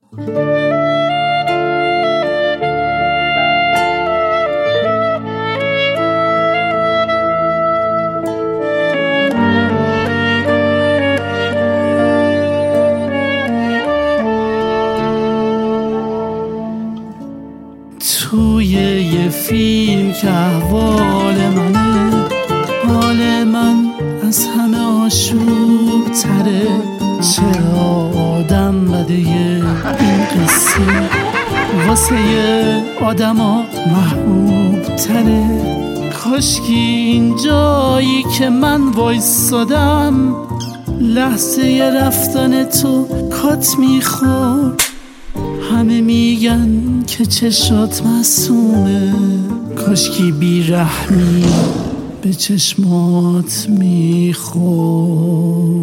توی یه فیلم که احوال منه، حال من از همه آشوب تره. چرا آدم بده این قصه واسه آدم ها محبوب تره؟ کاشکی این جایی که من وایسادم لحظه رفتن تو کات میخورد. همه میگن که چشات معصومه، کاشکی بیرحمی به چشمات میخورد.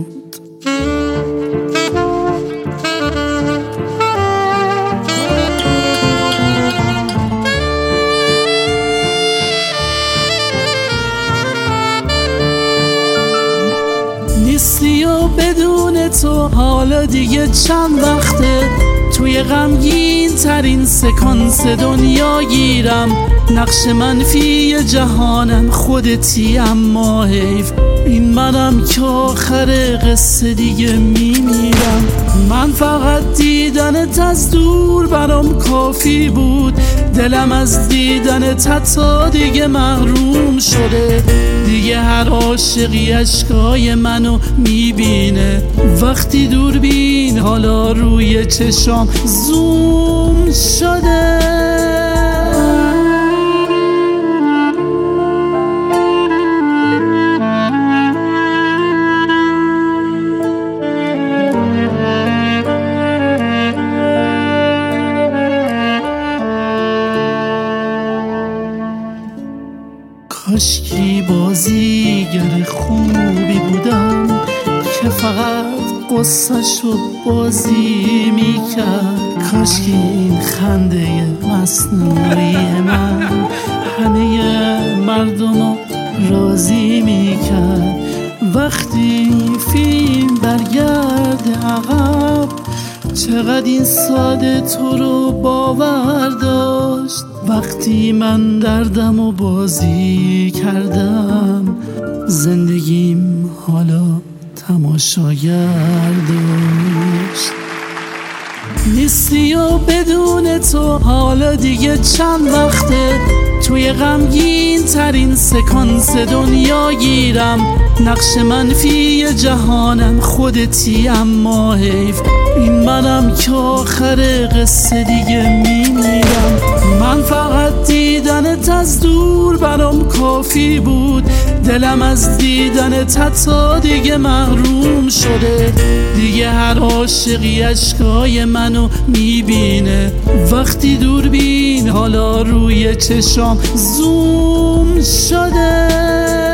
نیستی و بدون تو حالا دیگه چند وقته توی غمگین ترین سکانس دنیا گیرم. نقش منفی جهانم خودتی، اما حیف این منم که آخر قصه دیگه میمیرم. من فقط دیدنت از دور برام کافی بود، دلم از دیدنت حتی دیگه محروم شده. دیگه هر عاشقی اشکای منو میبینه، وقتی دوربین حالا روی چشام زوم شده. کاشکی بازیگر خوبی بودم که فقط قصه‌شو بازی میکرد. کاشکی این خنده مصنوعی من همه مردمو راضی میکرد. وقتی فیلم برگرده عقب چقدر این ساده تو رو باور داشت. وقتی من دردمو بازی کردم زندگیم حالا تماشاگر داشت. نیستی و بدون تو حالا دیگه چند وقته توی غمگین ترین سکانس دنیا گیرم. نقش منفی جهانم خودتی، اما حیف این منم که آخر قصه دیگه میمیرم. من فقط دیدنت از دور برام کافی بود، دلم از دیدنت حتی دیگه محروم شده. دیگه هر عاشقی اشکای منو میبینه، وقتی دوربین حالا روی چشام زوم شده.